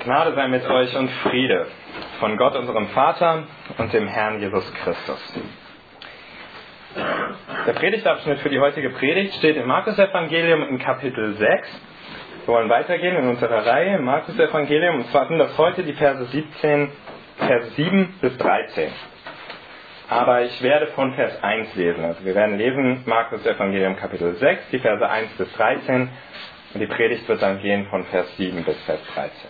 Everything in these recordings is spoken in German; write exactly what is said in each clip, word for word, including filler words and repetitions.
Gnade sei mit euch und Friede von Gott, unserem Vater und dem Herrn Jesus Christus. Der Predigtabschnitt für die heutige Predigt steht im Markus-Evangelium in Kapitel sechs. Wir wollen weitergehen in unserer Reihe im Markus-Evangelium, und zwar sind das heute die Verse siebzehn, Verse sieben bis dreizehn. Aber ich werde von Vers eins lesen. Also wir werden lesen Markus-Evangelium Kapitel sechs, die Verse eins bis dreizehn, und die Predigt wird dann gehen von Vers sieben bis Vers dreizehn.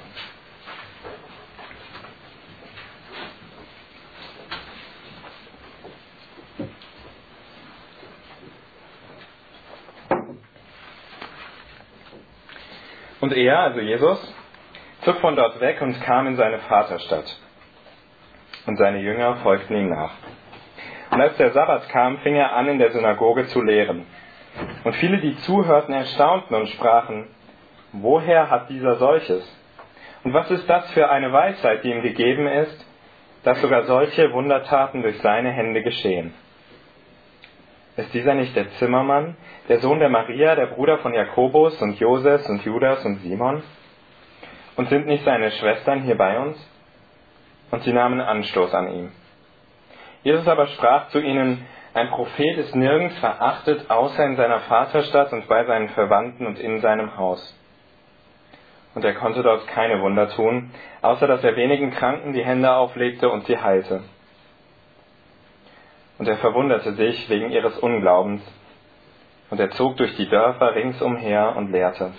Und er, also Jesus, zog von dort weg und kam in seine Vaterstadt. Und seine Jünger folgten ihm nach. Und als der Sabbat kam, fing er an, in der Synagoge zu lehren. Und viele, die zuhörten, erstaunten und sprachen: Woher hat dieser solches? Und was ist das für eine Weisheit, die ihm gegeben ist, dass sogar solche Wundertaten durch seine Hände geschehen? Ist dieser nicht der Zimmermann, der Sohn der Maria, der Bruder von Jakobus und Joses und Judas und Simon? Und sind nicht seine Schwestern hier bei uns? Und sie nahmen Anstoß an ihm. Jesus aber sprach zu ihnen: Ein Prophet ist nirgends verachtet, außer in seiner Vaterstadt und bei seinen Verwandten und in seinem Haus. Und er konnte dort keine Wunder tun, außer dass er wenigen Kranken die Hände auflegte und sie heilte. Und er verwunderte sich wegen ihres Unglaubens. Und er zog durch die Dörfer ringsumher und lehrte.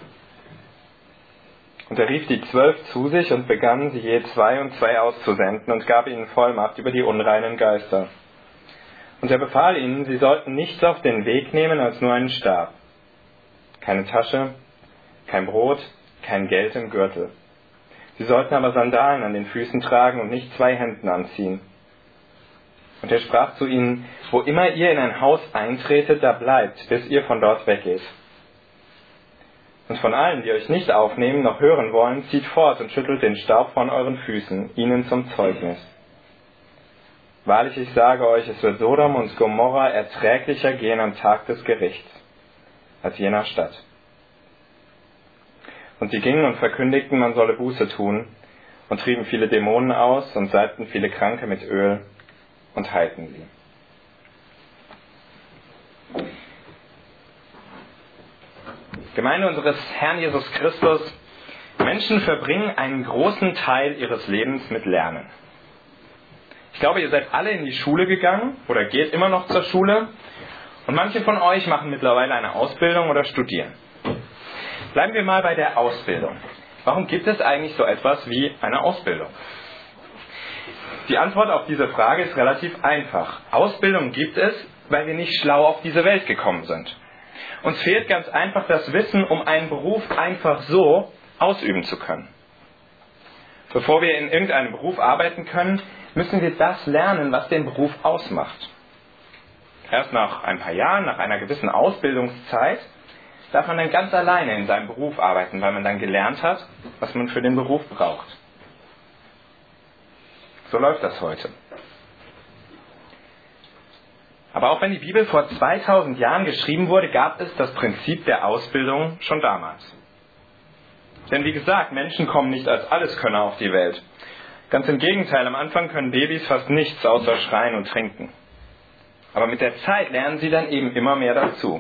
Und er rief die Zwölf zu sich und begann, sie je zwei und zwei auszusenden und gab ihnen Vollmacht über die unreinen Geister. Und er befahl ihnen, sie sollten nichts auf den Weg nehmen als nur einen Stab. Keine Tasche, kein Brot, kein Geld im Gürtel. Sie sollten aber Sandalen an den Füßen tragen und nicht zwei Hemden anziehen. Und er sprach zu ihnen: Wo immer ihr in ein Haus eintretet, da bleibt, bis ihr von dort weggeht. Und von allen, die euch nicht aufnehmen, noch hören wollen, zieht fort und schüttelt den Staub von euren Füßen, ihnen zum Zeugnis. Wahrlich, ich sage euch, es wird Sodom und Gomorra erträglicher gehen am Tag des Gerichts, als jener Stadt. Und sie gingen und verkündigten, man solle Buße tun, und trieben viele Dämonen aus und salbten viele Kranke mit Öl und heilten sie. Gemeinde unseres Herrn Jesus Christus: Menschen verbringen einen großen Teil ihres Lebens mit Lernen. Ich glaube, ihr seid alle in die Schule gegangen oder geht immer noch zur Schule, und manche von euch machen mittlerweile eine Ausbildung oder studieren. Bleiben wir mal bei der Ausbildung. Warum gibt es eigentlich so etwas wie eine Ausbildung? Die Antwort auf diese Frage ist relativ einfach. Ausbildung gibt es, weil wir nicht schlau auf diese Welt gekommen sind. Uns fehlt ganz einfach das Wissen, um einen Beruf einfach so ausüben zu können. Bevor wir in irgendeinem Beruf arbeiten können, müssen wir das lernen, was den Beruf ausmacht. Erst nach ein paar Jahren, nach einer gewissen Ausbildungszeit, darf man dann ganz alleine in seinem Beruf arbeiten, weil man dann gelernt hat, was man für den Beruf braucht. So läuft das heute. Aber auch wenn die Bibel vor zweitausend Jahren geschrieben wurde, gab es das Prinzip der Ausbildung schon damals. Denn wie gesagt, Menschen kommen nicht als Alleskönner auf die Welt. Ganz im Gegenteil, am Anfang können Babys fast nichts außer schreien und trinken. Aber mit der Zeit lernen sie dann eben immer mehr dazu.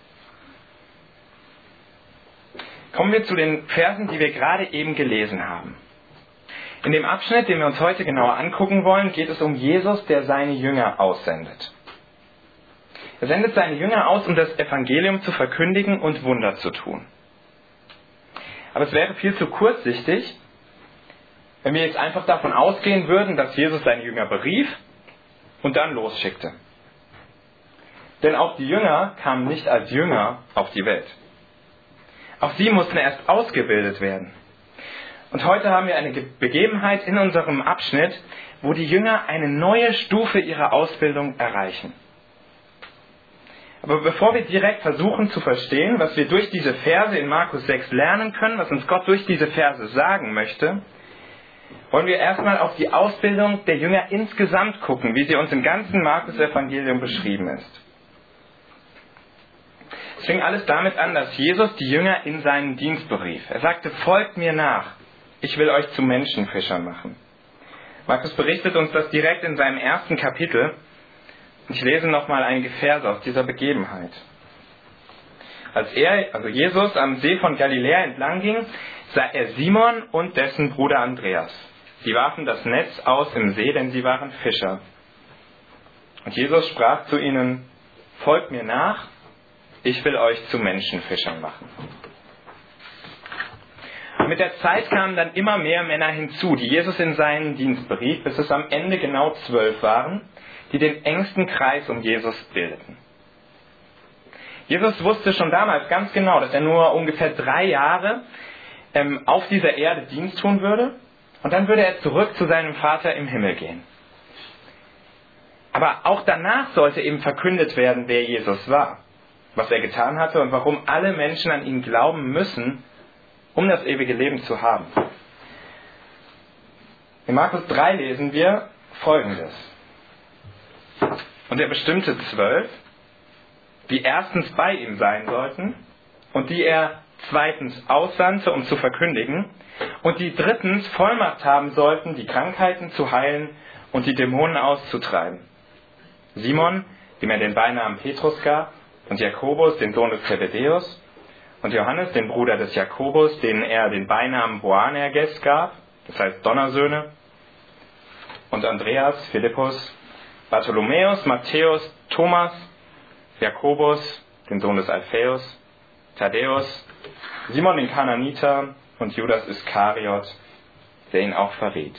Kommen wir zu den Versen, die wir gerade eben gelesen haben. In dem Abschnitt, den wir uns heute genauer angucken wollen, geht es um Jesus, der seine Jünger aussendet. Er sendet seine Jünger aus, um das Evangelium zu verkündigen und Wunder zu tun. Aber es wäre viel zu kurzsichtig, wenn wir jetzt einfach davon ausgehen würden, dass Jesus seine Jünger berief und dann losschickte. Denn auch die Jünger kamen nicht als Jünger auf die Welt. Auch sie mussten erst ausgebildet werden. Und heute haben wir eine Begebenheit in unserem Abschnitt, wo die Jünger eine neue Stufe ihrer Ausbildung erreichen. Aber bevor wir direkt versuchen zu verstehen, was wir durch diese Verse in Markus sechs lernen können, was uns Gott durch diese Verse sagen möchte, wollen wir erstmal auf die Ausbildung der Jünger insgesamt gucken, wie sie uns im ganzen Markus-Evangelium beschrieben ist. Es fing alles damit an, dass Jesus die Jünger in seinen Dienst berief. Er sagte: Folgt mir nach. ich will euch zu Menschenfischern machen. Markus berichtet uns das direkt in seinem ersten Kapitel. Ich lese nochmal einige Verse aus dieser Begebenheit. Als er, also Jesus, am See von Galiläa entlang ging, sah er Simon und dessen Bruder Andreas. Die warfen das Netz aus im See, denn sie waren Fischer. Und Jesus sprach zu ihnen: Folgt mir nach, ich will euch zu Menschenfischern machen. Und mit der Zeit kamen dann immer mehr Männer hinzu, die Jesus in seinen Dienst berief, bis es am Ende genau zwölf waren, die den engsten Kreis um Jesus bildeten. Jesus wusste schon damals ganz genau, dass er nur ungefähr drei Jahre ähm, auf dieser Erde Dienst tun würde und dann würde er zurück zu seinem Vater im Himmel gehen. Aber auch danach sollte eben verkündet werden, wer Jesus war, was er getan hatte und warum alle Menschen an ihn glauben müssen, um das ewige Leben zu haben. In Markus drei lesen wir Folgendes. Und er bestimmte zwölf, die erstens bei ihm sein sollten und die er zweitens aussandte, um zu verkündigen, und die drittens Vollmacht haben sollten, die Krankheiten zu heilen und die Dämonen auszutreiben. Simon, dem er den Beinamen Petrus gab, und Jakobus, den Sohn des Zebedäus, und Johannes, den Bruder des Jakobus, denen er den Beinamen Boanerges gab, das heißt Donnersöhne, und Andreas, Philippus, Bartholomäus, Matthäus, Thomas, Jakobus, den Sohn des Alphaeus, Thaddäus, Simon den Kananiter und Judas Iskariot, der ihn auch verriet.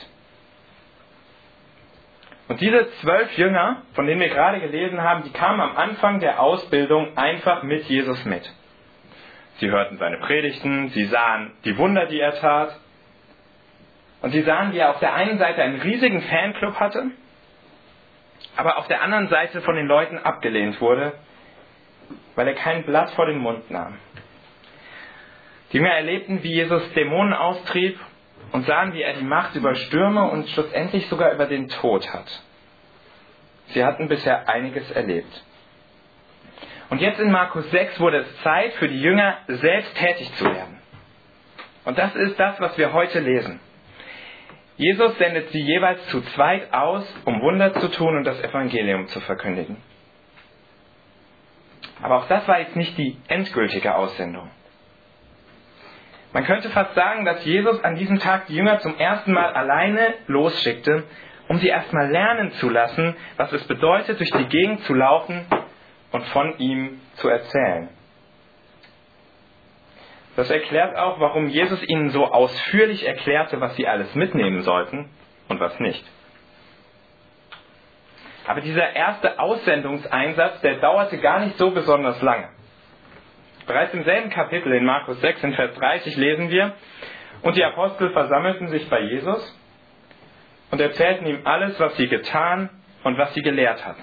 Und diese zwölf Jünger, von denen wir gerade gelesen haben, die kamen am Anfang der Ausbildung einfach mit Jesus mit. Sie hörten seine Predigten, sie sahen die Wunder, die er tat, und sie sahen, wie er auf der einen Seite einen riesigen Fanclub hatte, aber auf der anderen Seite von den Leuten abgelehnt wurde, weil er kein Blatt vor den Mund nahm. Die Jünger erlebten, wie Jesus Dämonen austrieb und sahen, wie er die Macht über Stürme und schlussendlich sogar über den Tod hat. Sie hatten bisher einiges erlebt. Und jetzt in Markus sechs wurde es Zeit für die Jünger, selbst tätig zu werden. Und das ist das, was wir heute lesen. Jesus sendet sie jeweils zu zweit aus, um Wunder zu tun und das Evangelium zu verkündigen. Aber auch das war jetzt nicht die endgültige Aussendung. Man könnte fast sagen, dass Jesus an diesem Tag die Jünger zum ersten Mal alleine losschickte, um sie erstmal lernen zu lassen, was es bedeutet, durch die Gegend zu laufen und von ihm zu erzählen. Das erklärt auch, warum Jesus ihnen so ausführlich erklärte, was sie alles mitnehmen sollten und was nicht. Aber dieser erste Aussendungseinsatz, der dauerte gar nicht so besonders lange. Bereits im selben Kapitel in Markus sechs in Vers dreißig lesen wir: Und die Apostel versammelten sich bei Jesus und erzählten ihm alles, was sie getan und was sie gelehrt hatten.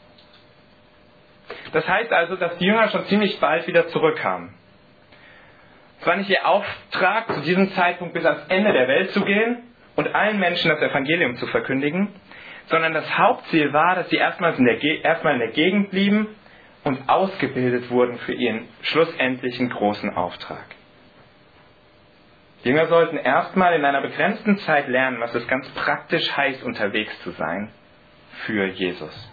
Das heißt also, dass die Jünger schon ziemlich bald wieder zurückkamen. Es war nicht ihr Auftrag, zu diesem Zeitpunkt bis ans Ende der Welt zu gehen und allen Menschen das Evangelium zu verkündigen, sondern das Hauptziel war, dass sie erstmals in der Ge- erstmal in der Gegend blieben und ausgebildet wurden für ihren schlussendlichen großen Auftrag. Die Jünger sollten erstmal in einer begrenzten Zeit lernen, was es ganz praktisch heißt, unterwegs zu sein für Jesus.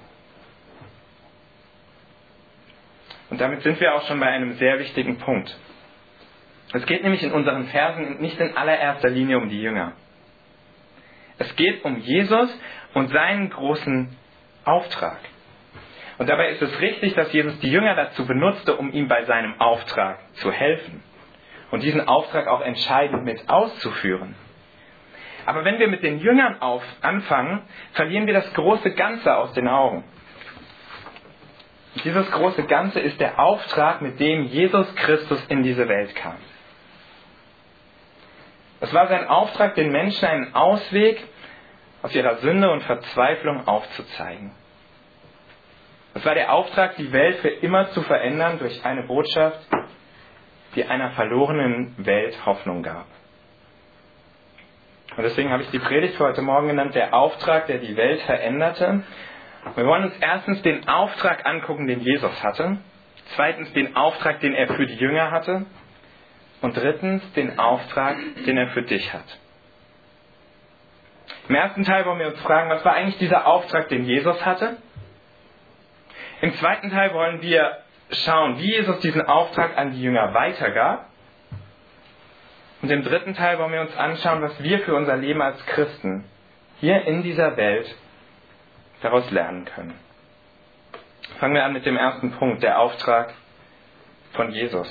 Und damit sind wir auch schon bei einem sehr wichtigen Punkt. Es geht nämlich in unseren Versen nicht in allererster Linie um die Jünger. Es geht um Jesus und seinen großen Auftrag. Und dabei ist es richtig, dass Jesus die Jünger dazu benutzte, um ihm bei seinem Auftrag zu helfen und diesen Auftrag auch entscheidend mit auszuführen. Aber wenn wir mit den Jüngern auf anfangen, verlieren wir das große Ganze aus den Augen. Und dieses große Ganze ist der Auftrag, mit dem Jesus Christus in diese Welt kam. Es war sein Auftrag, den Menschen einen Ausweg aus ihrer Sünde und Verzweiflung aufzuzeigen. Es war der Auftrag, die Welt für immer zu verändern durch eine Botschaft, die einer verlorenen Welt Hoffnung gab. Und deswegen habe ich die Predigt für heute Morgen genannt, der Auftrag, der die Welt veränderte. Wir wollen uns erstens den Auftrag angucken, den Jesus hatte. Zweitens den Auftrag, den er für die Jünger hatte. Und drittens den Auftrag, den er für dich hat. Im ersten Teil wollen wir uns fragen, was war eigentlich dieser Auftrag, den Jesus hatte? Im zweiten Teil wollen wir schauen, wie Jesus diesen Auftrag an die Jünger weitergab. Und im dritten Teil wollen wir uns anschauen, was wir für unser Leben als Christen hier in dieser Welt daraus lernen können. Fangen wir an mit dem ersten Punkt, der Auftrag von Jesus.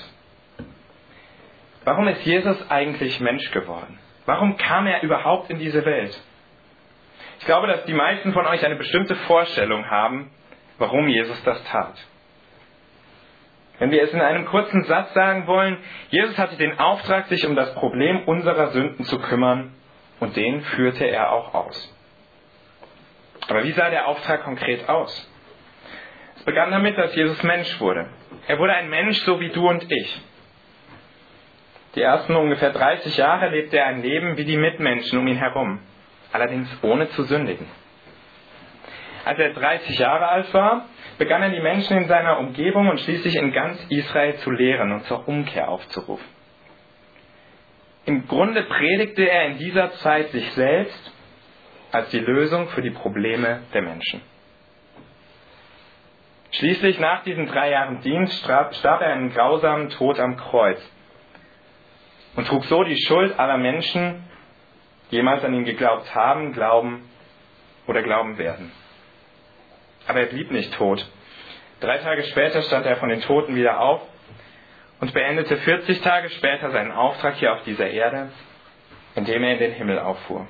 Warum ist Jesus eigentlich Mensch geworden? Warum kam er überhaupt in diese Welt? Ich glaube, dass die meisten von euch eine bestimmte Vorstellung haben, warum Jesus das tat. Wenn wir es in einem kurzen Satz sagen wollen, Jesus hatte den Auftrag, sich um das Problem unserer Sünden zu kümmern, und den führte er auch aus. Aber wie sah der Auftrag konkret aus? Es begann damit, dass Jesus Mensch wurde. Er wurde ein Mensch, so wie du und ich. Die ersten ungefähr dreißig Jahre lebte er ein Leben wie die Mitmenschen um ihn herum, allerdings ohne zu sündigen. Als er dreißig Jahre alt war, begann er die Menschen in seiner Umgebung und schließlich in ganz Israel zu lehren und zur Umkehr aufzurufen. Im Grunde predigte er in dieser Zeit sich selbst als die Lösung für die Probleme der Menschen. Schließlich nach diesen drei Jahren Dienst starb er einen grausamen Tod am Kreuz und trug so die Schuld aller Menschen, die jemals an ihn geglaubt haben, glauben oder glauben werden. Aber er blieb nicht tot. Drei Tage später stand er von den Toten wieder auf und beendete vierzig Tage später seinen Auftrag hier auf dieser Erde, indem er in den Himmel auffuhr.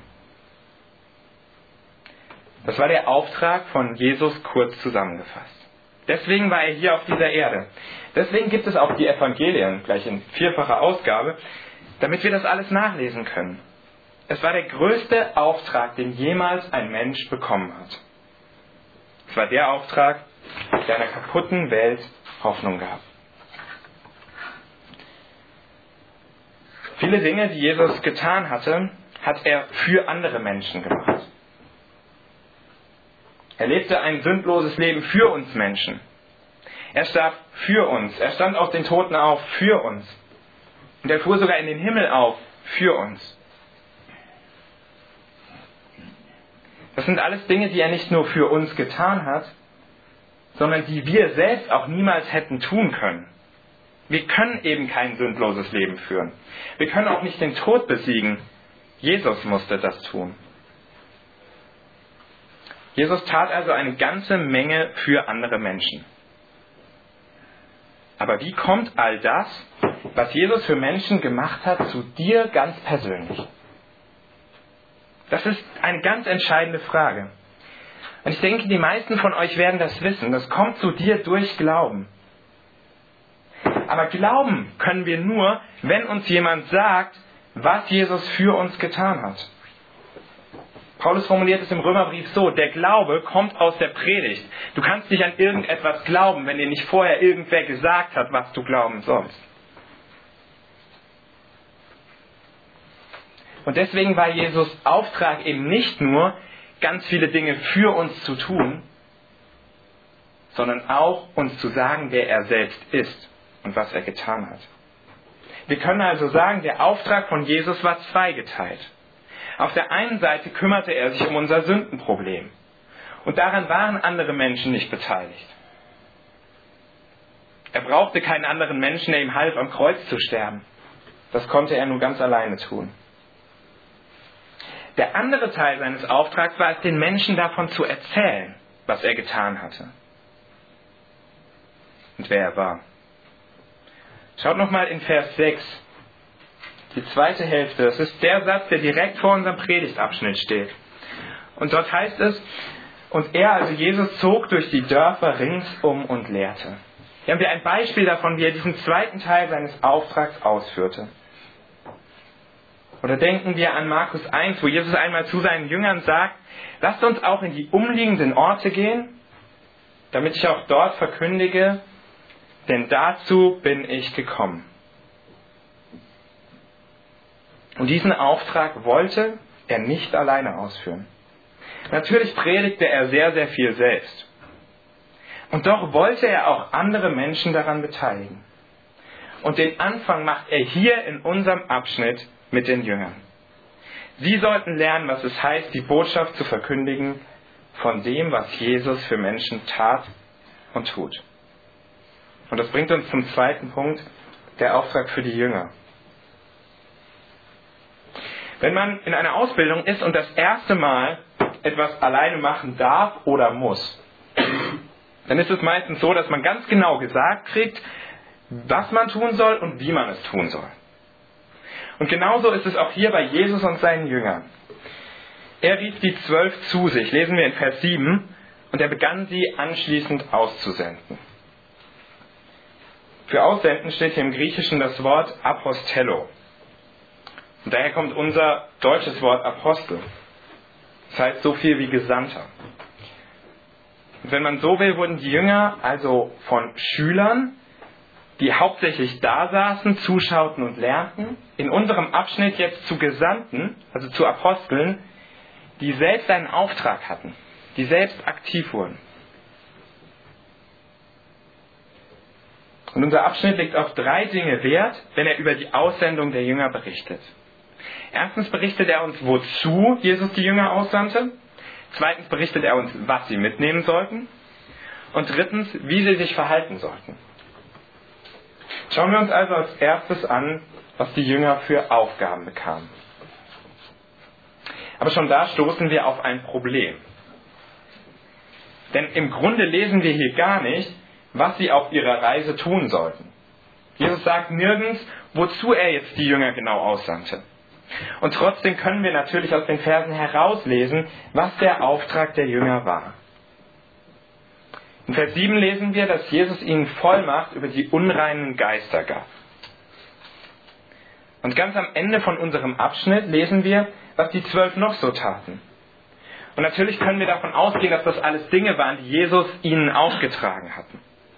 Das war der Auftrag von Jesus kurz zusammengefasst. Deswegen war er hier auf dieser Erde. Deswegen gibt es auch die Evangelien, gleich in vierfacher Ausgabe, damit wir das alles nachlesen können. Es war der größte Auftrag, den jemals ein Mensch bekommen hat. Es war der Auftrag, der einer kaputten Welt Hoffnung gab. Viele Dinge, die Jesus getan hatte, hat er für andere Menschen gemacht. Er lebte ein sündloses Leben für uns Menschen. Er starb für uns. Er stand aus den Toten auf für uns. Und er fuhr sogar in den Himmel auf für uns. Das sind alles Dinge, die er nicht nur für uns getan hat, sondern die wir selbst auch niemals hätten tun können. Wir können eben kein sündloses Leben führen. Wir können auch nicht den Tod besiegen. Jesus musste das tun. Jesus tat also eine ganze Menge für andere Menschen. Aber wie kommt all das, was Jesus für Menschen gemacht hat, zu dir ganz persönlich? Das ist eine ganz entscheidende Frage. Und ich denke, die meisten von euch werden das wissen. Das kommt zu dir durch Glauben. Aber glauben können wir nur, wenn uns jemand sagt, was Jesus für uns getan hat. Paulus formuliert es im Römerbrief so: Der Glaube kommt aus der Predigt. Du kannst nicht an irgendetwas glauben, wenn dir nicht vorher irgendwer gesagt hat, was du glauben sollst. Und deswegen war Jesus Auftrag eben nicht nur, ganz viele Dinge für uns zu tun, sondern auch uns zu sagen, wer er selbst ist und was er getan hat. Wir können also sagen, der Auftrag von Jesus war zweigeteilt. Auf der einen Seite kümmerte er sich um unser Sündenproblem. Und daran waren andere Menschen nicht beteiligt. Er brauchte keinen anderen Menschen, der ihm half, am Kreuz zu sterben. Das konnte er nur ganz alleine tun. Der andere Teil seines Auftrags war es, den Menschen davon zu erzählen, was er getan hatte. Und wer er war. Schaut nochmal in Vers sechs. Die zweite Hälfte. Das ist der Satz, der direkt vor unserem Predigtabschnitt steht. Und dort heißt es: Und er, also Jesus, zog durch die Dörfer ringsum und lehrte. Hier haben wir ein Beispiel davon, wie er diesen zweiten Teil seines Auftrags ausführte. Oder denken wir an Markus eins, wo Jesus einmal zu seinen Jüngern sagt: Lasst uns auch in die umliegenden Orte gehen, damit ich auch dort verkündige, denn dazu bin ich gekommen. Und diesen Auftrag wollte er nicht alleine ausführen. Natürlich predigte er sehr, sehr viel selbst. Und doch wollte er auch andere Menschen daran beteiligen. Und den Anfang macht er hier in unserem Abschnitt mit den Jüngern. Sie sollten lernen, was es heißt, die Botschaft zu verkündigen von dem, was Jesus für Menschen tat und tut. Und das bringt uns zum zweiten Punkt, der Auftrag für die Jünger. Wenn man in einer Ausbildung ist und das erste Mal etwas alleine machen darf oder muss, dann ist es meistens so, dass man ganz genau gesagt kriegt, was man tun soll und wie man es tun soll. Und genauso ist es auch hier bei Jesus und seinen Jüngern. Er rief die Zwölf zu sich, lesen wir in Vers sieben, und er begann sie anschließend auszusenden. Für Aussenden steht hier im Griechischen das Wort Apostello. Und daher kommt unser deutsches Wort Apostel. Das heißt so viel wie Gesandter. Und wenn man so will, wurden die Jünger also von Schülern, die hauptsächlich da saßen, zuschauten und lernten, in unserem Abschnitt jetzt zu Gesandten, also zu Aposteln, die selbst einen Auftrag hatten, die selbst aktiv wurden. Und unser Abschnitt legt auf drei Dinge Wert, wenn er über die Aussendung der Jünger berichtet. Erstens berichtet er uns, wozu Jesus die Jünger aussandte. Zweitens berichtet er uns, was sie mitnehmen sollten. Und drittens, wie sie sich verhalten sollten. Schauen wir uns also als erstes an, was die Jünger für Aufgaben bekamen. Aber schon da stoßen wir auf ein Problem. Denn im Grunde lesen wir hier gar nicht, was sie auf ihrer Reise tun sollten. Jesus sagt nirgends, wozu er jetzt die Jünger genau aussandte. Und trotzdem können wir natürlich aus den Versen herauslesen, was der Auftrag der Jünger war. In Vers sieben lesen wir, dass Jesus ihnen Vollmacht über die unreinen Geister gab. Und ganz am Ende von unserem Abschnitt lesen wir, was die Zwölf noch so taten. Und natürlich können wir davon ausgehen, dass das alles Dinge waren, die Jesus ihnen aufgetragen hatten.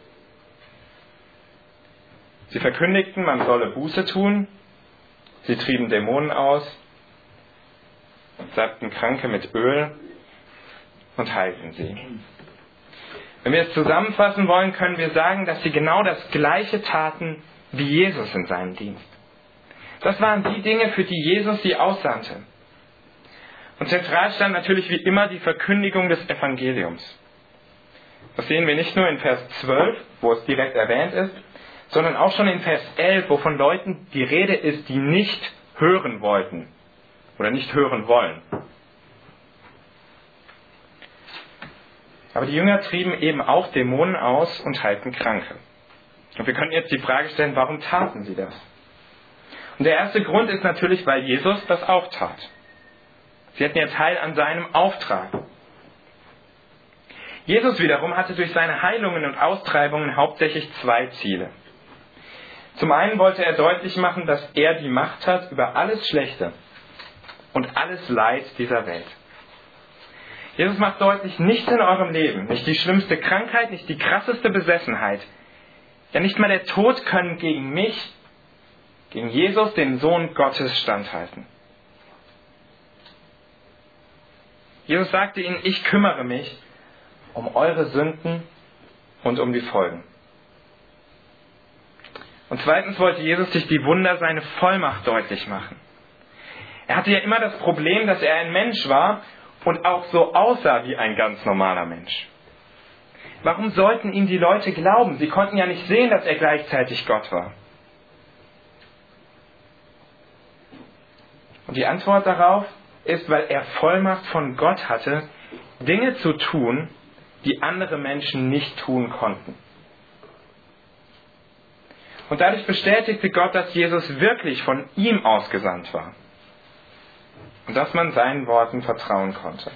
Sie verkündigten, man solle Buße tun. Sie trieben Dämonen aus, salbten Kranke mit Öl und heilten sie. Wenn wir es zusammenfassen wollen, können wir sagen, dass sie genau das Gleiche taten wie Jesus in seinem Dienst. Das waren die Dinge, für die Jesus sie aussandte. Und zentral stand natürlich wie immer die Verkündigung des Evangeliums. Das sehen wir nicht nur in Vers zwölf, wo es direkt erwähnt ist, sondern auch schon in Vers elf, wo von Leuten die Rede ist, die nicht hören wollten oder nicht hören wollen. Aber die Jünger trieben eben auch Dämonen aus und heilten Kranke. Und wir können jetzt die Frage stellen, warum taten sie das? Und der erste Grund ist natürlich, weil Jesus das auch tat. Sie hatten ja Teil an seinem Auftrag. Jesus wiederum hatte durch seine Heilungen und Austreibungen hauptsächlich zwei Ziele. Zum einen wollte er deutlich machen, dass er die Macht hat über alles Schlechte und alles Leid dieser Welt. Jesus macht deutlich, nichts in eurem Leben, nicht die schlimmste Krankheit, nicht die krasseste Besessenheit, ja nicht mal der Tod können gegen mich, gegen Jesus, den Sohn Gottes, standhalten. Jesus sagte ihnen, ich kümmere mich um eure Sünden und um die Folgen. Und zweitens wollte Jesus durch die Wunder seine Vollmacht deutlich machen. Er hatte ja immer das Problem, dass er ein Mensch war und auch so aussah wie ein ganz normaler Mensch. Warum sollten ihm die Leute glauben? Sie konnten ja nicht sehen, dass er gleichzeitig Gott war. Und die Antwort darauf ist, weil er Vollmacht von Gott hatte, Dinge zu tun, die andere Menschen nicht tun konnten. Und dadurch bestätigte Gott, dass Jesus wirklich von ihm ausgesandt war. Und dass man seinen Worten vertrauen konnte.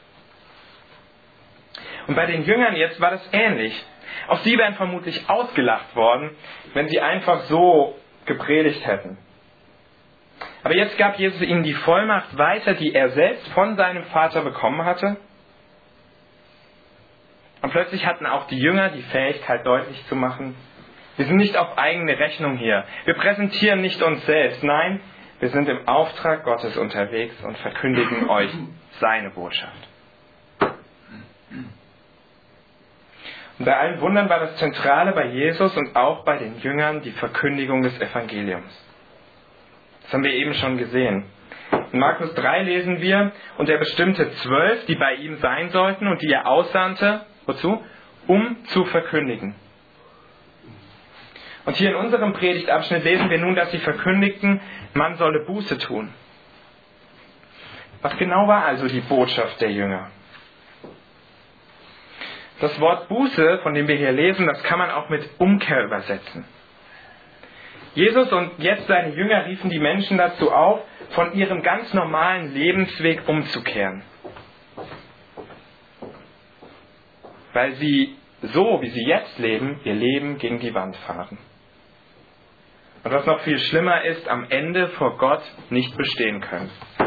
Und bei den Jüngern jetzt war das ähnlich. Auch sie wären vermutlich ausgelacht worden, wenn sie einfach so gepredigt hätten. Aber jetzt gab Jesus ihnen die Vollmacht weiter, die er selbst von seinem Vater bekommen hatte. Und plötzlich hatten auch die Jünger die Fähigkeit deutlich zu machen, wir sind nicht auf eigene Rechnung hier. Wir präsentieren nicht uns selbst. Nein, wir sind im Auftrag Gottes unterwegs und verkündigen euch seine Botschaft. Und bei allen Wundern war das Zentrale bei Jesus und auch bei den Jüngern die Verkündigung des Evangeliums. Das haben wir eben schon gesehen. In Markus drei lesen wir, und er bestimmte zwölf, die bei ihm sein sollten und die er aussandte, wozu? Um zu verkündigen. Und hier in unserem Predigtabschnitt lesen wir nun, dass sie verkündigten, man solle Buße tun. Was genau war also die Botschaft der Jünger? Das Wort Buße, von dem wir hier lesen, das kann man auch mit Umkehr übersetzen. Jesus und jetzt seine Jünger riefen die Menschen dazu auf, von ihrem ganz normalen Lebensweg umzukehren. Weil sie so, wie sie jetzt leben, ihr Leben gegen die Wand fahren. Und was noch viel schlimmer ist, am Ende vor Gott nicht bestehen können.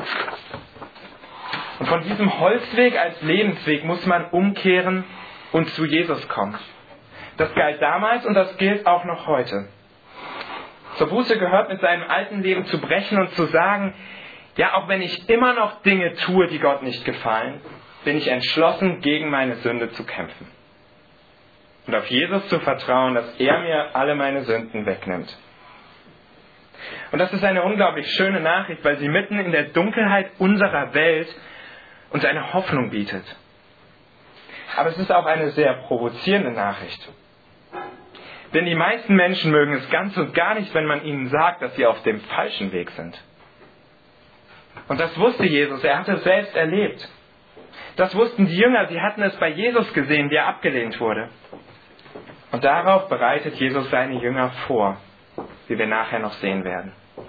Und von diesem Holzweg als Lebensweg muss man umkehren und zu Jesus kommen. Das galt damals und das gilt auch noch heute. Zur Buße gehört, mit seinem alten Leben zu brechen und zu sagen, ja, auch wenn ich immer noch Dinge tue, die Gott nicht gefallen, bin ich entschlossen, gegen meine Sünde zu kämpfen. Und auf Jesus zu vertrauen, dass er mir alle meine Sünden wegnimmt. Und das ist eine unglaublich schöne Nachricht, weil sie mitten in der Dunkelheit unserer Welt uns eine Hoffnung bietet. Aber es ist auch eine sehr provozierende Nachricht. Denn die meisten Menschen mögen es ganz und gar nicht, wenn man ihnen sagt, dass sie auf dem falschen Weg sind. Und das wusste Jesus, er hatte es selbst erlebt. Das wussten die Jünger, sie hatten es bei Jesus gesehen, wie er abgelehnt wurde. Und darauf bereitet Jesus seine Jünger vor, wie wir nachher noch sehen werden.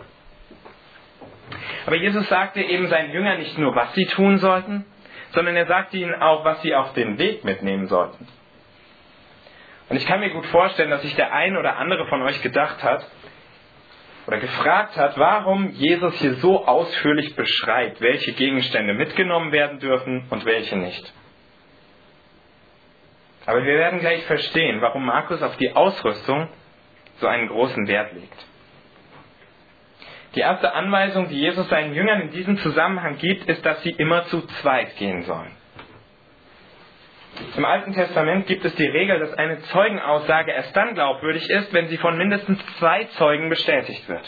Aber Jesus sagte eben seinen Jüngern nicht nur, was sie tun sollten, sondern er sagte ihnen auch, was sie auf den Weg mitnehmen sollten. Und ich kann mir gut vorstellen, dass sich der ein oder andere von euch gedacht hat oder gefragt hat, warum Jesus hier so ausführlich beschreibt, welche Gegenstände mitgenommen werden dürfen und welche nicht. Aber wir werden gleich verstehen, warum Markus auf die Ausrüstung so einen großen Wert legt. Die erste Anweisung, die Jesus seinen Jüngern in diesem Zusammenhang gibt, ist, dass sie immer zu zweit gehen sollen. Im Alten Testament gibt es die Regel, dass eine Zeugenaussage erst dann glaubwürdig ist, wenn sie von mindestens zwei Zeugen bestätigt wird.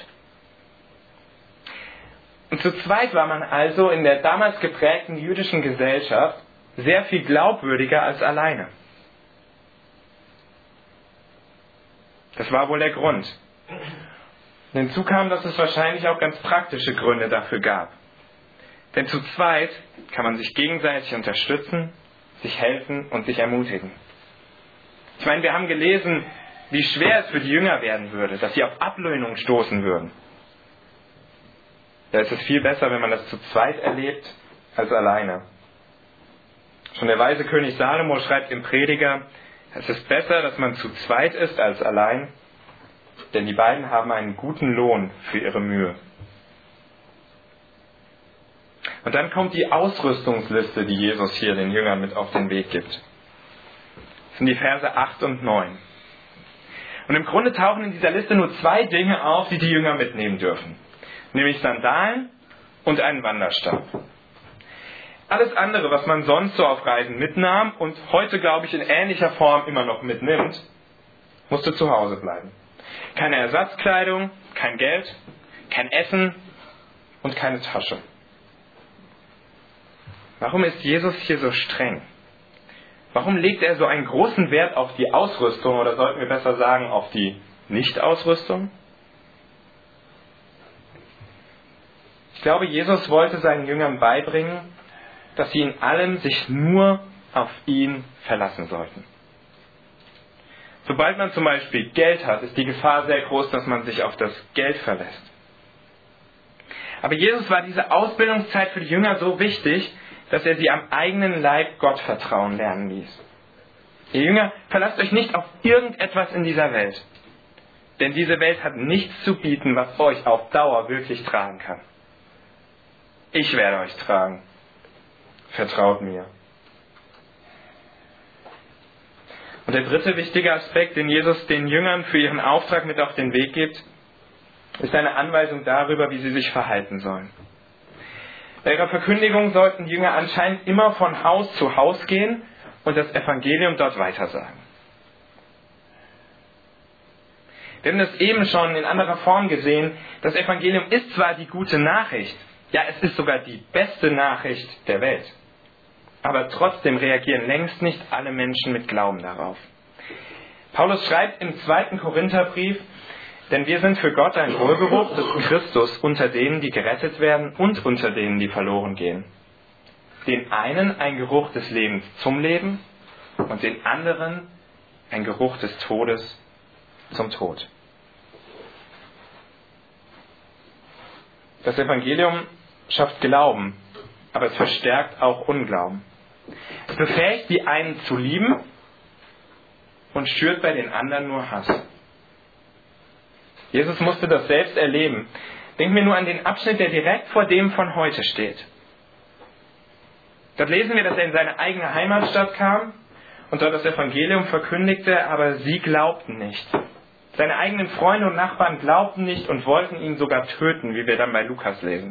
Und zu zweit war man also in der damals geprägten jüdischen Gesellschaft sehr viel glaubwürdiger als alleine. Das war wohl der Grund. Und hinzu kam, dass es wahrscheinlich auch ganz praktische Gründe dafür gab. Denn zu zweit kann man sich gegenseitig unterstützen, sich helfen und sich ermutigen. Ich meine, wir haben gelesen, wie schwer es für die Jünger werden würde, dass sie auf Ablehnung stoßen würden. Da ist es viel besser, wenn man das zu zweit erlebt, als alleine. Schon der weise König Salomo schreibt im Prediger, es ist besser, dass man zu zweit ist als allein, denn die beiden haben einen guten Lohn für ihre Mühe. Und dann kommt die Ausrüstungsliste, die Jesus hier den Jüngern mit auf den Weg gibt. Das sind die Verse acht und neun. Und im Grunde tauchen in dieser Liste nur zwei Dinge auf, die die Jünger mitnehmen dürfen. Nämlich Sandalen und einen Wanderstab. Alles andere, was man sonst so auf Reisen mitnahm und heute, glaube ich, in ähnlicher Form immer noch mitnimmt, musste zu Hause bleiben. Keine Ersatzkleidung, kein Geld, kein Essen und keine Tasche. Warum ist Jesus hier so streng? Warum legt er so einen großen Wert auf die Ausrüstung, oder sollten wir besser sagen, auf die Nicht-Ausrüstung? Ich glaube, Jesus wollte seinen Jüngern beibringen, dass sie in allem sich nur auf ihn verlassen sollten. Sobald man zum Beispiel Geld hat, ist die Gefahr sehr groß, dass man sich auf das Geld verlässt. Aber Jesus war diese Ausbildungszeit für die Jünger so wichtig, dass er sie am eigenen Leib Gott vertrauen lernen ließ. Ihr Jünger, verlasst euch nicht auf irgendetwas in dieser Welt. Denn diese Welt hat nichts zu bieten, was euch auf Dauer wirklich tragen kann. Ich werde euch tragen. Vertraut mir. Und der dritte wichtige Aspekt, den Jesus den Jüngern für ihren Auftrag mit auf den Weg gibt, ist eine Anweisung darüber, wie sie sich verhalten sollen. Bei ihrer Verkündigung sollten die Jünger anscheinend immer von Haus zu Haus gehen und das Evangelium dort weitersagen. Wir haben das eben schon in anderer Form gesehen. Das Evangelium ist zwar die gute Nachricht, Ja, es ist sogar die beste Nachricht der Welt. Aber trotzdem reagieren längst nicht alle Menschen mit Glauben darauf. Paulus schreibt im zweiten Korintherbrief, denn wir sind für Gott ein Wohlgeruch des Christus unter denen, die gerettet werden und unter denen, die verloren gehen. Den einen ein Geruch des Lebens zum Leben und den anderen ein Geruch des Todes zum Tod. Das Evangelium schafft Glauben, aber es verstärkt auch Unglauben. Es befähigt die einen zu lieben und schürt bei den anderen nur Hass. Jesus musste das selbst erleben. Denken wir nur an den Abschnitt, der direkt vor dem von heute steht. Dort lesen wir, dass er in seine eigene Heimatstadt kam und dort das Evangelium verkündigte, aber sie glaubten nicht. Seine eigenen Freunde und Nachbarn glaubten nicht und wollten ihn sogar töten, wie wir dann bei Lukas lesen.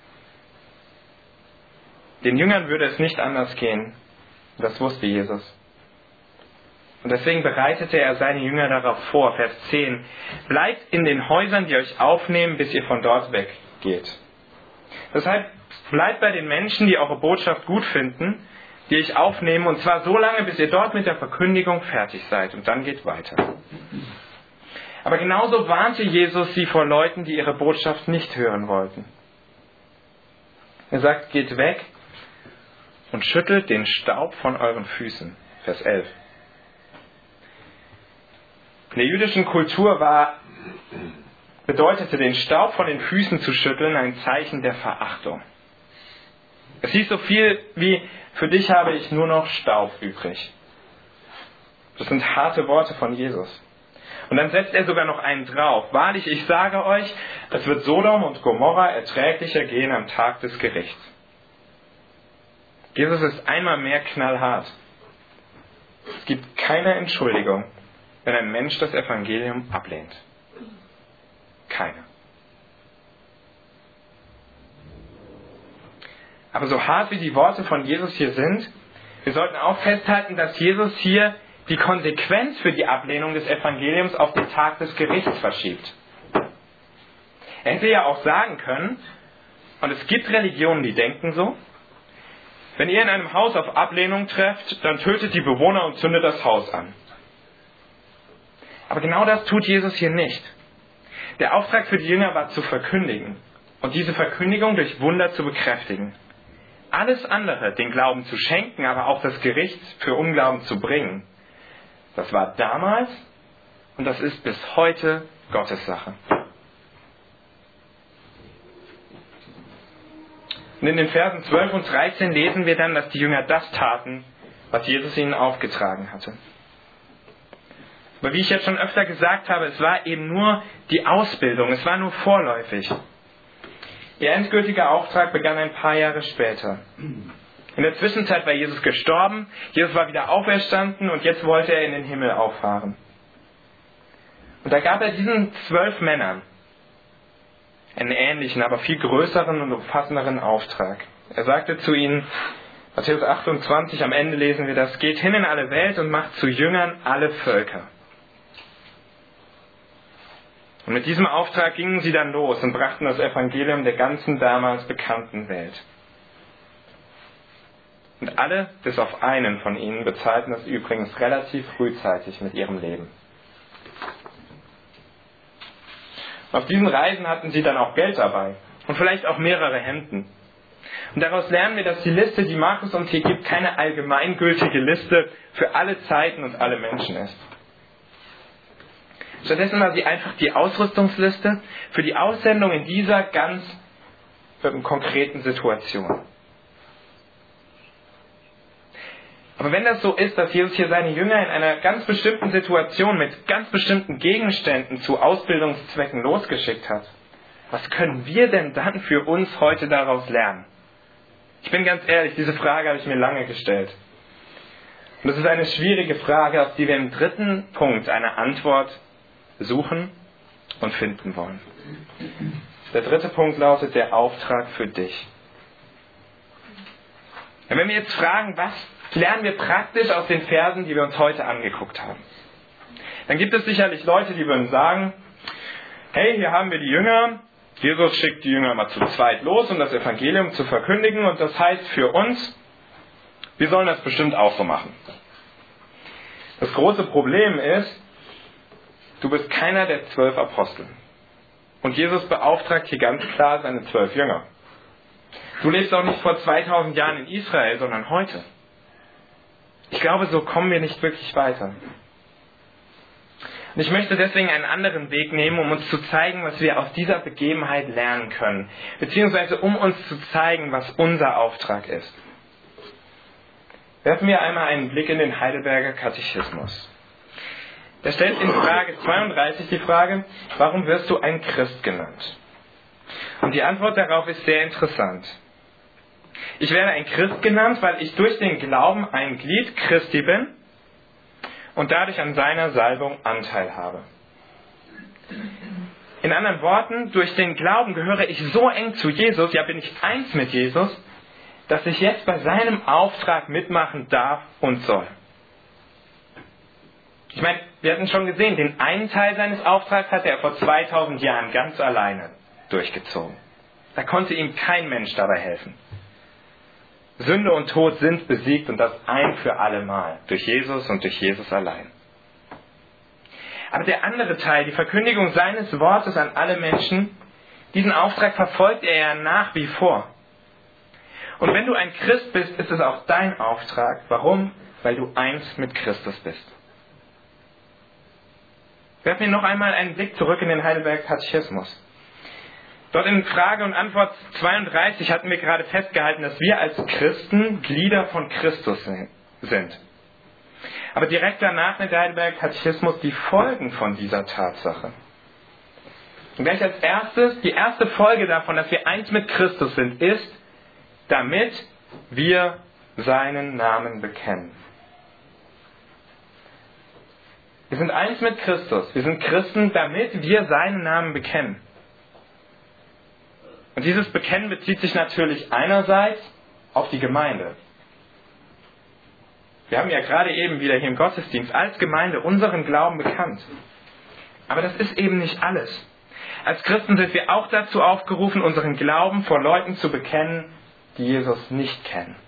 Den Jüngern würde es nicht anders gehen. Das wusste Jesus. Und deswegen bereitete er seine Jünger darauf vor. Vers zehn. Bleibt in den Häusern, die euch aufnehmen, bis ihr von dort weggeht. Deshalb bleibt bei den Menschen, die eure Botschaft gut finden, die euch aufnehmen, und zwar so lange, bis ihr dort mit der Verkündigung fertig seid. Und dann geht weiter. Aber genauso warnte Jesus sie vor Leuten, die ihre Botschaft nicht hören wollten. Er sagt, geht weg und schüttelt den Staub von euren Füßen. Vers elf. In der jüdischen Kultur war, bedeutete den Staub von den Füßen zu schütteln ein Zeichen der Verachtung. Es hieß so viel wie, für dich habe ich nur noch Staub übrig. Das sind harte Worte von Jesus. Und dann setzt er sogar noch einen drauf. Wahrlich, ich sage euch, es wird Sodom und Gomorra erträglicher gehen am Tag des Gerichts. Jesus ist einmal mehr knallhart. Es gibt keine Entschuldigung, wenn ein Mensch das Evangelium ablehnt. Keine. Aber so hart wie die Worte von Jesus hier sind, wir sollten auch festhalten, dass Jesus hier die Konsequenz für die Ablehnung des Evangeliums auf den Tag des Gerichts verschiebt. Er hätte ja auch sagen können, und es gibt Religionen, die denken so, wenn ihr in einem Haus auf Ablehnung trefft, dann tötet die Bewohner und zündet das Haus an. Aber genau das tut Jesus hier nicht. Der Auftrag für die Jünger war zu verkündigen und diese Verkündigung durch Wunder zu bekräftigen. Alles andere, den Glauben zu schenken, aber auch das Gericht für Unglauben zu bringen, das war damals und das ist bis heute Gottes Sache. Und in den Versen zwölf und dreizehn lesen wir dann, dass die Jünger das taten, was Jesus ihnen aufgetragen hatte. Aber wie ich jetzt schon öfter gesagt habe, es war eben nur die Ausbildung, es war nur vorläufig. Ihr endgültiger Auftrag begann ein paar Jahre später. In der Zwischenzeit war Jesus gestorben, Jesus war wieder auferstanden und jetzt wollte er in den Himmel auffahren. Und da gab er diesen zwölf Männern einen ähnlichen, aber viel größeren und umfassenderen Auftrag. Er sagte zu ihnen, Matthäus achtundzwanzig, am Ende lesen wir das, geht hin in alle Welt und macht zu Jüngern alle Völker. Und mit diesem Auftrag gingen sie dann los und brachten das Evangelium der ganzen damals bekannten Welt. Und alle, bis auf einen von ihnen, bezahlten das übrigens relativ frühzeitig mit ihrem Leben. Auf diesen Reisen hatten sie dann auch Geld dabei und vielleicht auch mehrere Hemden. Und daraus lernen wir, dass die Liste, die Markus uns hier gibt, keine allgemeingültige Liste für alle Zeiten und alle Menschen ist. Stattdessen war sie einfach die Ausrüstungsliste für die Aussendung in dieser ganz konkreten Situation. Aber wenn das so ist, dass Jesus hier seine Jünger in einer ganz bestimmten Situation mit ganz bestimmten Gegenständen zu Ausbildungszwecken losgeschickt hat, was können wir denn dann für uns heute daraus lernen? Ich bin ganz ehrlich, diese Frage habe ich mir lange gestellt. Und das ist eine schwierige Frage, auf die wir im dritten Punkt eine Antwort suchen und finden wollen. Der dritte Punkt lautet der Auftrag für dich. Und wenn wir jetzt fragen, was lernen wir praktisch aus den Versen, die wir uns heute angeguckt haben, dann gibt es sicherlich Leute, die würden sagen, hey, hier haben wir die Jünger, Jesus schickt die Jünger mal zu zweit los, um das Evangelium zu verkündigen. Und das heißt für uns, wir sollen das bestimmt auch so machen. Das große Problem ist, du bist keiner der zwölf Apostel. Und Jesus beauftragt hier ganz klar seine zwölf Jünger. Du lebst auch nicht vor zweitausend Jahren in Israel, sondern heute. Ich glaube, so kommen wir nicht wirklich weiter. Und ich möchte deswegen einen anderen Weg nehmen, um uns zu zeigen, was wir aus dieser Begebenheit lernen können. Beziehungsweise um uns zu zeigen, was unser Auftrag ist. Werfen wir einmal einen Blick in den Heidelberger Katechismus. Der stellt in Frage zweiunddreißig die Frage, warum wirst du ein Christ genannt? Und die Antwort darauf ist sehr interessant. Ich werde ein Christ genannt, weil ich durch den Glauben ein Glied Christi bin und dadurch an seiner Salbung Anteil habe. In anderen Worten, durch den Glauben gehöre ich so eng zu Jesus, ja bin ich eins mit Jesus, dass ich jetzt bei seinem Auftrag mitmachen darf und soll. Ich meine, wir hatten schon gesehen, den einen Teil seines Auftrags hat er vor zweitausend Jahren ganz alleine durchgezogen. Da konnte ihm kein Mensch dabei helfen. Sünde und Tod sind besiegt und das ein für alle Mal. Durch Jesus und durch Jesus allein. Aber der andere Teil, die Verkündigung seines Wortes an alle Menschen, diesen Auftrag verfolgt er ja nach wie vor. Und wenn du ein Christ bist, ist es auch dein Auftrag. Warum? Weil du eins mit Christus bist. Werfen wir noch einmal einen Blick zurück in den Heidelberger Katechismus. Dort in Frage und Antwort zweiunddreißig hatten wir gerade festgehalten, dass wir als Christen Glieder von Christus sind. Aber direkt danach nennt der Heidelberger Katechismus die Folgen von dieser Tatsache. Und gleich als erstes, die erste Folge davon, dass wir eins mit Christus sind, ist, damit wir seinen Namen bekennen. Wir sind eins mit Christus. Wir sind Christen, damit wir seinen Namen bekennen. Und dieses Bekennen bezieht sich natürlich einerseits auf die Gemeinde. Wir haben ja gerade eben wieder hier im Gottesdienst als Gemeinde unseren Glauben bekannt. Aber das ist eben nicht alles. Als Christen sind wir auch dazu aufgerufen, unseren Glauben vor Leuten zu bekennen, die Jesus nicht kennen.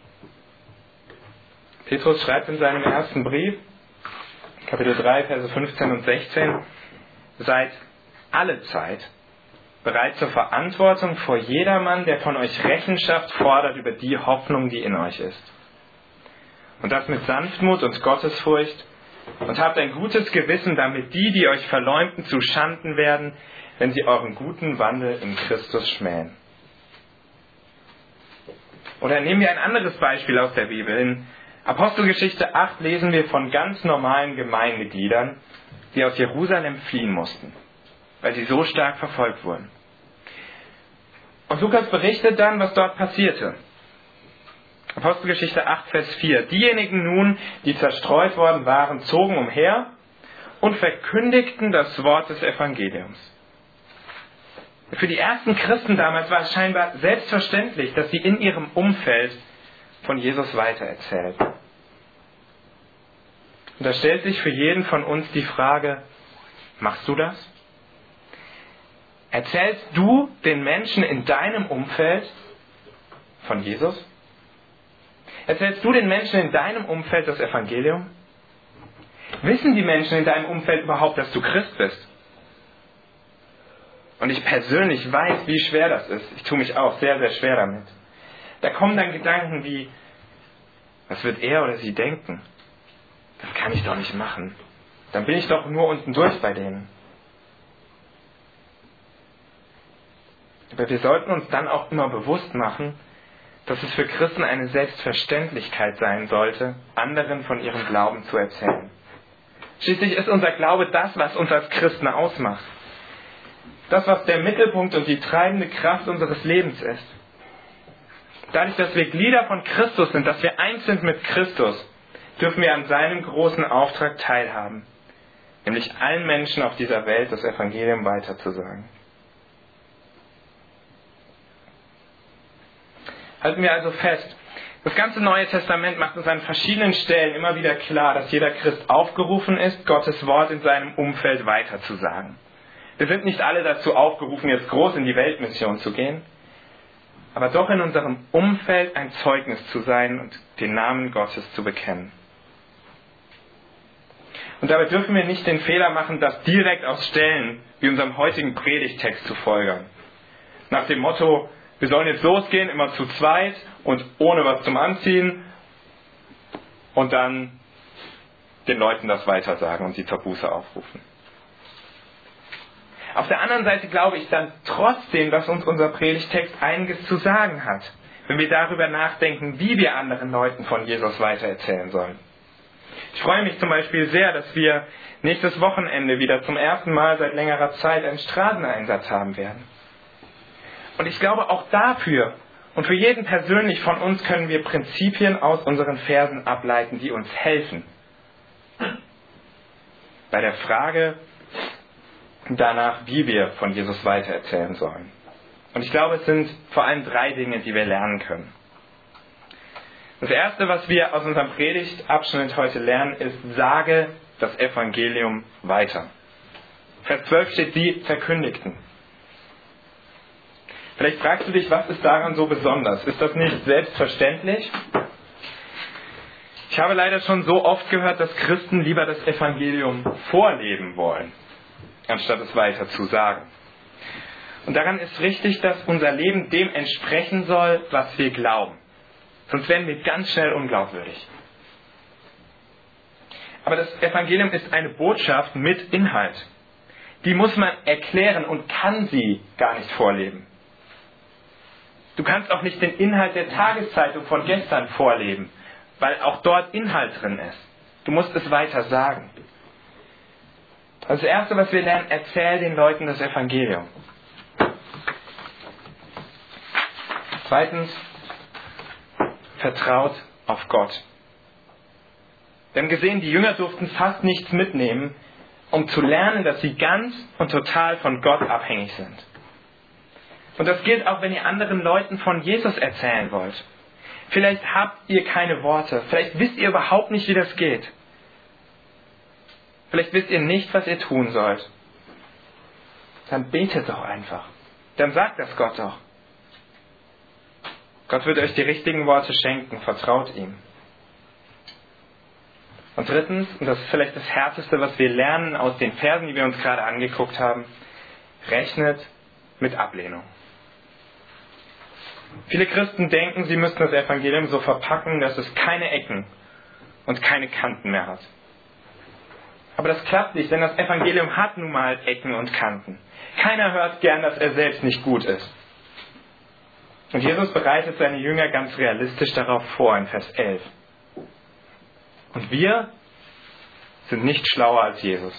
Petrus schreibt in seinem ersten Brief, Kapitel drei, Verse fünfzehn und sechzehn, seid alle Zeit bereit zur Verantwortung vor jedermann, der von euch Rechenschaft fordert über die Hoffnung, die in euch ist. Und das mit Sanftmut und Gottesfurcht, und habt ein gutes Gewissen, damit die, die euch verleumden, zu Schanden werden, wenn sie euren guten Wandel in Christus schmähen. Oder nehmen wir ein anderes Beispiel aus der Bibel. In Apostelgeschichte acht lesen wir von ganz normalen Gemeindegliedern, die aus Jerusalem fliehen mussten, weil sie so stark verfolgt wurden. Und Lukas berichtet dann, was dort passierte. Apostelgeschichte acht, Vers vier. Diejenigen nun, die zerstreut worden waren, zogen umher und verkündigten das Wort des Evangeliums. Für die ersten Christen damals war es scheinbar selbstverständlich, dass sie in ihrem Umfeld von Jesus weitererzählten. Und da stellt sich für jeden von uns die Frage, machst du das? Erzählst du den Menschen in deinem Umfeld von Jesus? Erzählst du den Menschen in deinem Umfeld das Evangelium? Wissen die Menschen in deinem Umfeld überhaupt, dass du Christ bist? Und ich persönlich weiß, wie schwer das ist. Ich tue mich auch sehr, sehr schwer damit. Da kommen dann Gedanken wie, was wird er oder sie denken? Das kann ich doch nicht machen. Dann bin ich doch nur unten durch bei denen. Aber wir sollten uns dann auch immer bewusst machen, dass es für Christen eine Selbstverständlichkeit sein sollte, anderen von ihrem Glauben zu erzählen. Schließlich ist unser Glaube das, was uns als Christen ausmacht. Das, was der Mittelpunkt und die treibende Kraft unseres Lebens ist. Dadurch, dass wir Glieder von Christus sind, dass wir eins sind mit Christus, dürfen wir an seinem großen Auftrag teilhaben, nämlich allen Menschen auf dieser Welt das Evangelium weiterzusagen. Halten wir also fest, das ganze Neue Testament macht uns an verschiedenen Stellen immer wieder klar, dass jeder Christ aufgerufen ist, Gottes Wort in seinem Umfeld weiterzusagen. Wir sind nicht alle dazu aufgerufen, jetzt groß in die Weltmission zu gehen, aber doch in unserem Umfeld ein Zeugnis zu sein und den Namen Gottes zu bekennen. Und dabei dürfen wir nicht den Fehler machen, das direkt aus Stellen wie unserem heutigen Predigttext zu folgern. Nach dem Motto, wir sollen jetzt losgehen, immer zu zweit und ohne was zum Anziehen und dann den Leuten das weitersagen und sie zur Buße aufrufen. Auf der anderen Seite glaube ich dann trotzdem, dass uns unser Predigttext einiges zu sagen hat, wenn wir darüber nachdenken, wie wir anderen Leuten von Jesus weitererzählen sollen. Ich freue mich zum Beispiel sehr, dass wir nächstes Wochenende wieder zum ersten Mal seit längerer Zeit einen Straßeneinsatz haben werden. Und ich glaube, auch dafür und für jeden persönlich von uns können wir Prinzipien aus unseren Versen ableiten, die uns helfen. Bei der Frage danach, wie wir von Jesus weitererzählen sollen. Und ich glaube, es sind vor allem drei Dinge, die wir lernen können. Das Erste, was wir aus unserem Predigtabschnitt heute lernen, ist, sage das Evangelium weiter. Vers zwölf steht, sie verkündigten. Vielleicht fragst du dich, was ist daran so besonders? Ist das nicht selbstverständlich? Ich habe leider schon so oft gehört, dass Christen lieber das Evangelium vorleben wollen, anstatt es weiter zu sagen. Und daran ist richtig, dass unser Leben dem entsprechen soll, was wir glauben. Sonst werden wir ganz schnell unglaubwürdig. Aber das Evangelium ist eine Botschaft mit Inhalt. Die muss man erklären und kann sie gar nicht vorleben. Du kannst auch nicht den Inhalt der Tageszeitung von gestern vorleben, weil auch dort Inhalt drin ist. Du musst es weiter sagen. Das Erste, was wir lernen, erzähl den Leuten das Evangelium. Zweitens, vertraut auf Gott. Wir haben gesehen, die Jünger durften fast nichts mitnehmen, um zu lernen, dass sie ganz und total von Gott abhängig sind. Und das gilt auch, wenn ihr anderen Leuten von Jesus erzählen wollt. Vielleicht habt ihr keine Worte, vielleicht wisst ihr überhaupt nicht, wie das geht. Vielleicht wisst ihr nicht, was ihr tun sollt. Dann betet doch einfach. Dann sagt das Gott doch. Gott wird euch die richtigen Worte schenken, vertraut ihm. Und drittens, und das ist vielleicht das Härteste, was wir lernen aus den Versen, die wir uns gerade angeguckt haben, rechnet mit Ablehnung. Viele Christen denken, sie müssten das Evangelium so verpacken, dass es keine Ecken und keine Kanten mehr hat. Aber das klappt nicht, denn das Evangelium hat nun mal Ecken und Kanten. Keiner hört gern, dass er selbst nicht gut ist. Und Jesus bereitet seine Jünger ganz realistisch darauf vor in Vers elf. Und wir sind nicht schlauer als Jesus.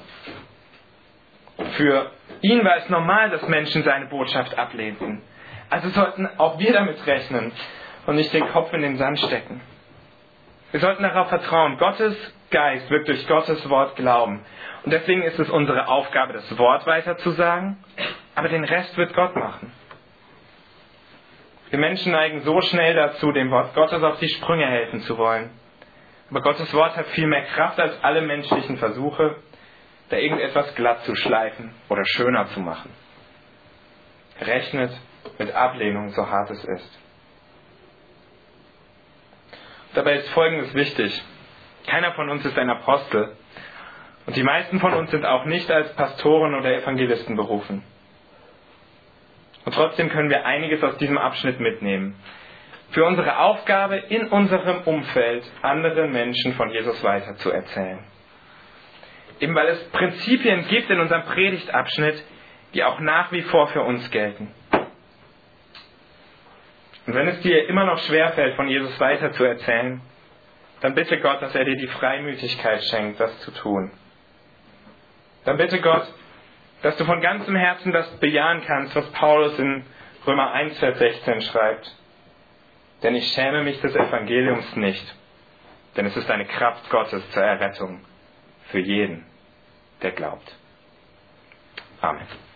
Für ihn war es normal, dass Menschen seine Botschaft ablehnten. Also sollten auch wir damit rechnen und nicht den Kopf in den Sand stecken. Wir sollten darauf vertrauen, Gottes Geist wird durch Gottes Wort glauben. Und deswegen ist es unsere Aufgabe, das Wort weiterzusagen, aber den Rest wird Gott machen. Wir Menschen neigen so schnell dazu, dem Wort Gottes auf die Sprünge helfen zu wollen. Aber Gottes Wort hat viel mehr Kraft als alle menschlichen Versuche, da irgendetwas glatt zu schleifen oder schöner zu machen. Rechnet mit Ablehnung, so hart es ist. Dabei ist Folgendes wichtig. Keiner von uns ist ein Apostel. Und die meisten von uns sind auch nicht als Pastoren oder Evangelisten berufen. Und trotzdem können wir einiges aus diesem Abschnitt mitnehmen. Für unsere Aufgabe, in unserem Umfeld anderen Menschen von Jesus weiterzuerzählen. Eben weil es Prinzipien gibt in unserem Predigtabschnitt, die auch nach wie vor für uns gelten. Und wenn es dir immer noch schwerfällt, von Jesus weiterzuerzählen, dann bitte Gott, dass er dir die Freimütigkeit schenkt, das zu tun. Dann bitte Gott, dass du von ganzem Herzen das bejahen kannst, was Paulus in Römer eins, Vers sechzehn schreibt. Denn ich schäme mich des Evangeliums nicht, denn es ist eine Kraft Gottes zur Errettung für jeden, der glaubt. Amen.